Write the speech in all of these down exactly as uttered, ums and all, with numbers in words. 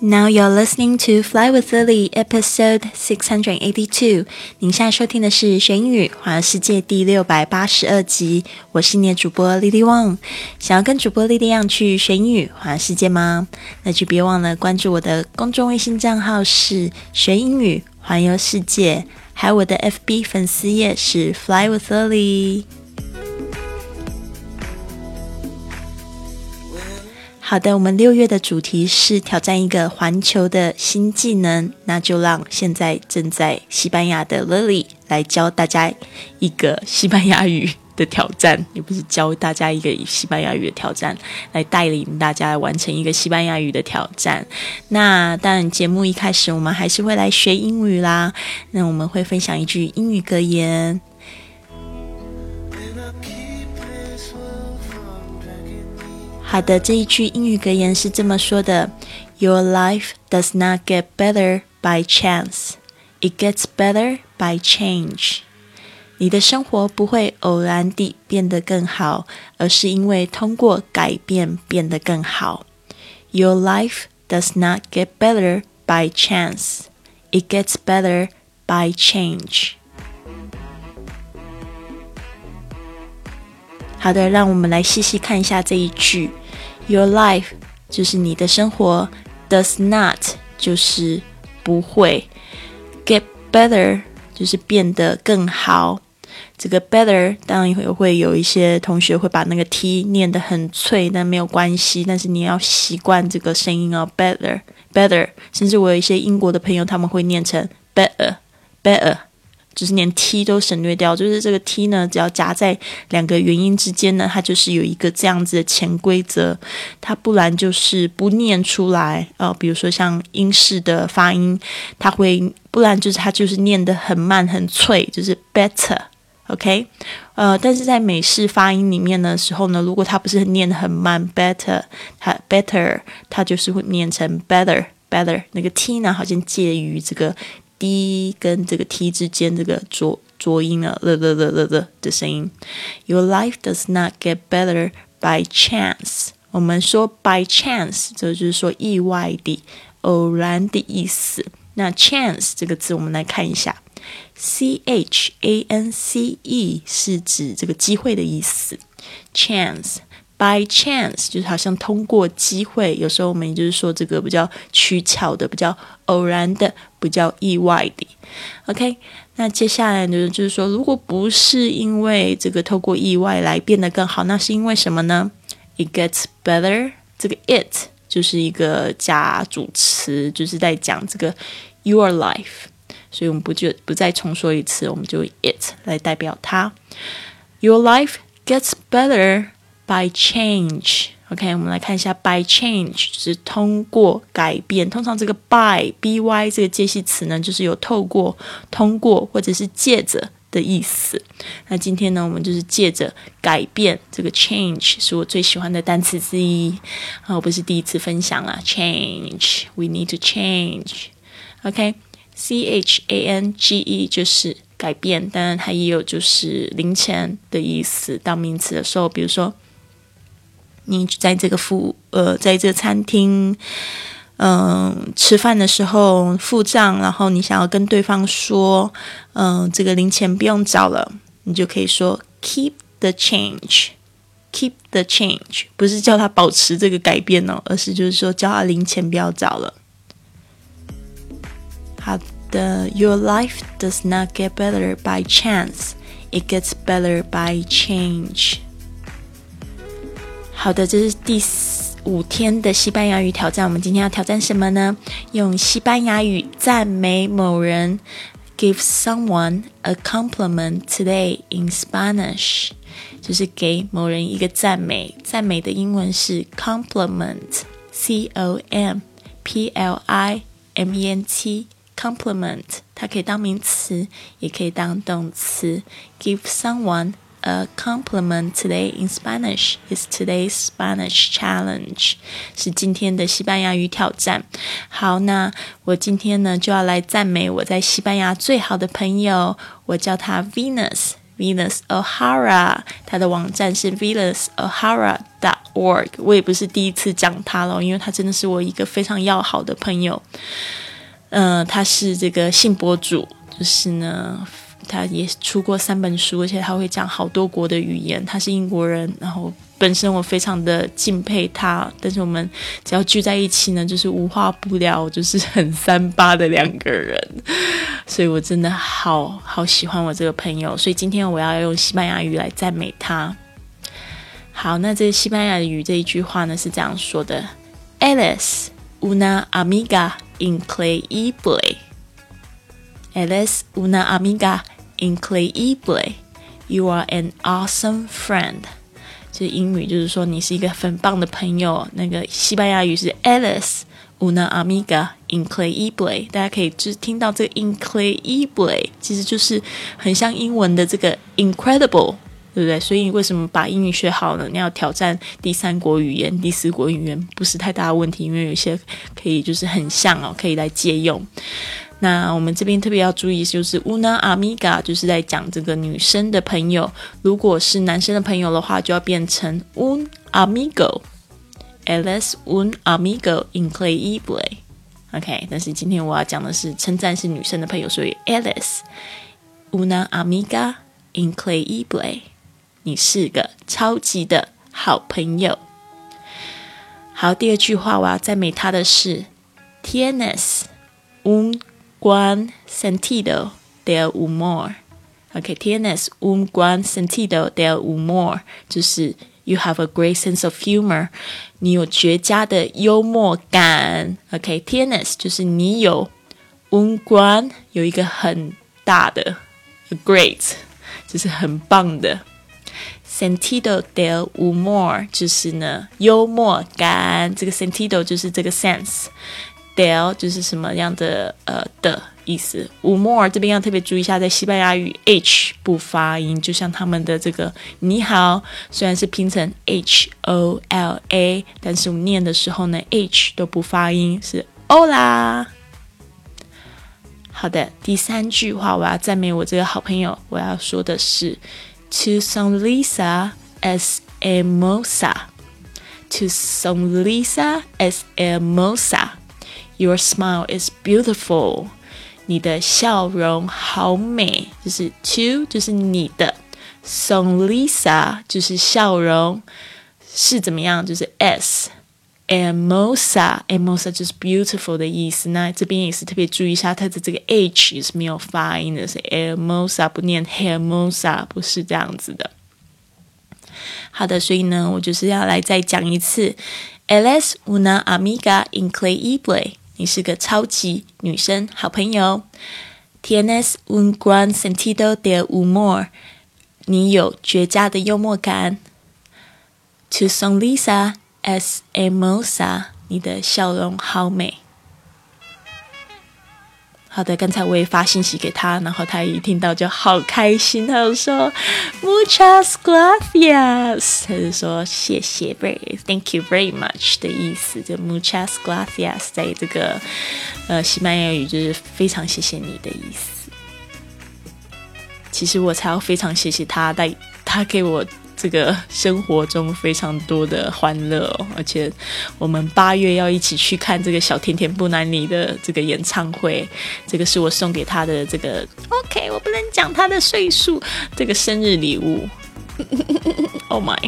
Now you're listening to Fly with Lily, episode six eighty-two. 您现在收听的是学英语环游世界第六百八十二集，我是你的主播 Lily Wang。想要跟主播 Lily 一样去学英语环游世界吗？那就别忘了关注我的公众微信账号是学英语环游世界，还有我的 F B 粉丝页是 Fly with Lily。好的，我们六月的主题是挑战一个环球的新技能，那就让现在正在西班牙的 Lily 来教大家一个西班牙语的挑战，也不是教大家一个西班牙语的挑战，来带领大家完成一个西班牙语的挑战。那当然节目一开始我们还是会来学英语啦，那我们会分享一句英语格言。好的，这一句英语格言是这么说的 Your life does not get better by chance. It gets better by change. 你的生活不会偶然地变得更好，而是因为通过改变变得更好。Your life does not get better by chance. It gets better by change.好的，让我们来细细看一下这一句 Your life 就是你的生活， does not 就是不会， get better 就是变得更好。这个 better 当然也会有一些同学会把那个 t 念得很脆，但没有关系，但是你要习惯这个声音哦 better better， 甚至我有一些英国的朋友他们会念成 better better，就是连 t 都省略掉，就是这个 t 呢只要夹在两个元音之间呢，它就是有一个这样子的潜规则，它不然就是不念出来、呃、比如说像英式的发音，它会不然就是它就是念得很慢很脆，就是 better OK 呃，但是在美式发音里面的时候呢，如果它不是念得很慢 better 它 better 它就是会念成 better better， 那个 t 呢好像介于这个D 跟这个 T 之间这个浊浊音了了了了了了的声音。Your life does not get better by chance。我们说 by chance 这就是说意外的偶然的意思。那 chance 这个字我们来看一下 C H A N C E 是指这个机会的意思。Chance by chance 就是好像通过机会，有时候我们也就是说这个比较取巧的，比较偶然的，比较意外的 OK， 那接下来呢就是说如果不是因为这个透过意外来变得更好，那是因为什么呢？ It gets better， 这个 it 就是一个假主词，就是在讲这个 your life， 所以我们不就不再重说一次，我们就 it 来代表它。 Your life gets better by change OK， 我们来看一下 by change 就是通过改变，通常这个 by by 这个介系词呢就是有透过通过或者是借着的意思。那今天呢我们就是借着改变，这个 change 是我最喜欢的单词之一、啊、我不是第一次分享啦 change we need to change OK C H A N G E 就是改变，当然它也有就是零钱的意思，当名词的时候比如说你在这个付呃，在这个餐厅，嗯、呃，吃饭的时候付账，然后你想要跟对方说，嗯、呃，这个零钱不用找了，你就可以说 keep the change，keep the change， 不是叫他保持这个改变哦，而是就是说叫他零钱不要找了。好的 ，Your life does not get better by chance, it gets better by change。好的，这是第五天的西班牙语挑战。我们今天要挑战什么呢？用西班牙语赞美某人 Give someone a compliment today in Spanish， 就是给某人一个赞美。赞美的英文是 compliment C O M P L I M E N T compliment， 它可以当名词也可以当动词。 Give someone A compliment today in Spanish is today's Spanish challenge， 是今天的西班牙语挑战。好，那我今天呢就要来赞美我在西班牙最好的朋友，我叫他 Venus Venus O'Hara， 他的网站是 venus o'hara dot org。 我也不是第一次讲他了，因为他真的是我一个非常要好的朋友。呃，他是这个性博主，就是呢他也出过三本书，而且他会讲好多国的语言，他是英国人，然后本身我非常的敬佩他，但是我们只要聚在一起呢，就是无话不聊，就是很三八的两个人，所以我真的好好喜欢我这个朋友，所以今天我要用西班牙语来赞美他。好，那这西班牙语这一句话呢是这样说的 Eres una amiga increíble Eres una amiga increíble You are an awesome friend。这英语就是说你是一个很棒的朋友，那个西班牙语是 Eres una amiga increíble， 大家可以就是听到这个 increíble 其实就是很像英文的这个 incredible， 对不对？所以为什么把英语学好呢？你要挑战第三国语言第四国语言不是太大的问题，因为有些可以就是很像哦，可以来借用。那我们这边特别要注意就是 una amiga 就是在讲这个女生的朋友，如果是男生的朋友的话就要变成 un amigo Eres un amigo increíble OK， 但是今天我要讲的是称赞是女生的朋友，所以 Eres una amiga increíble 你是个超级的好朋友。好，第二句话我要赞美他的是 Tienes un gran sentido del humor OK Tienes un gran sentido del humor 就是 You have a great sense of humor 你有绝佳的幽默感 OK Tienes 就是你有 un gran 有一个很大的 great 就是很棒的Sentido del humor 就是呢幽默感，这个 sentido 就是这个 sense， del 就是什么样的呃的意思。humor 这边要特别注意一下，在西班牙语 H 不发音，就像他们的这个你好，虽然是拼成 H O L A， 但是我们念的时候呢 H 都不发音，是 Hola。好的，第三句话我要赞美我这个好朋友，我要说的是Tu sonrisa es hermosa. Tu sonrisa es hermosa. Your smile is beautiful. 你的笑容好美，就是 to 就是你的 sonrisa 就是笑容，是怎么样就是 s hermosa hermosa 就是 beautiful 的意思。那这边也是特别注意一下它的这个 h 也是没有发音的，是 hermosa 不念 hermosa 不是这样子的。好的，所以呢我就是要来再讲一次 Eres una amiga increíble 你是个超级女生好朋友。 Tienes un gran sentido del humor 你有绝佳的幽默感。 Tu sonrisa es hermosa 你的笑容好美。好的，刚才我也发信息给他，然后他一听到就好开心，他就说 Muchas gracias 他就说谢谢 Thank you very much 的意思，就 Muchas gracias 在这个呃西班牙语就是非常谢谢你的意思。其实我才要非常谢谢他，但他给我这个生活中非常多的欢乐哦，而且我们八月要一起去看这个小甜甜布兰妮的这个演唱会，这个是我送给他的这个 OK 我不能讲他的岁数，这个生日礼物Oh my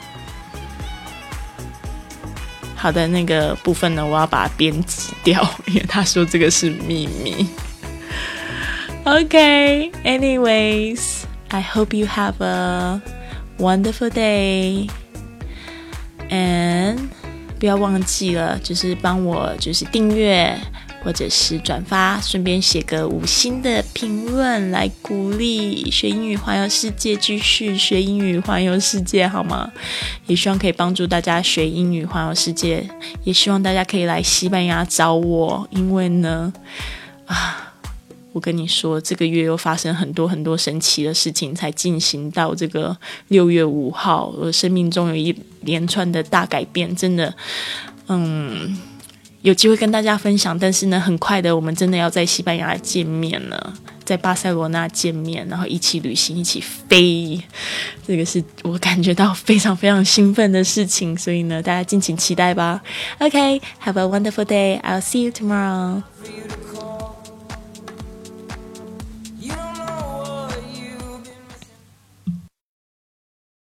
好的，那个部分呢我要把它编辑掉，因为他说这个是秘密。OK anyways I hope you have a wonderful day and 不要忘记了就是帮我就是订阅或者是转发，顺便写个五星的评论来鼓励学英语环游世界，继续学英语环游世界好吗？也希望可以帮助大家学英语环游世界，也希望大家可以来西班牙找我，因为呢啊我跟你说这个月又发生很多很多神奇的事情才进行到这个六月五号，我生命中有一连串的大改变，真的嗯，有机会跟大家分享，但是呢很快的我们真的要在西班牙见面了， 在巴塞罗那见面，然后一起旅行，一起飞，这个是我感觉到非常非常兴奋的事情，所以呢，大家敬请期待吧。OK, have a wonderful day. I'll see you tomorrow.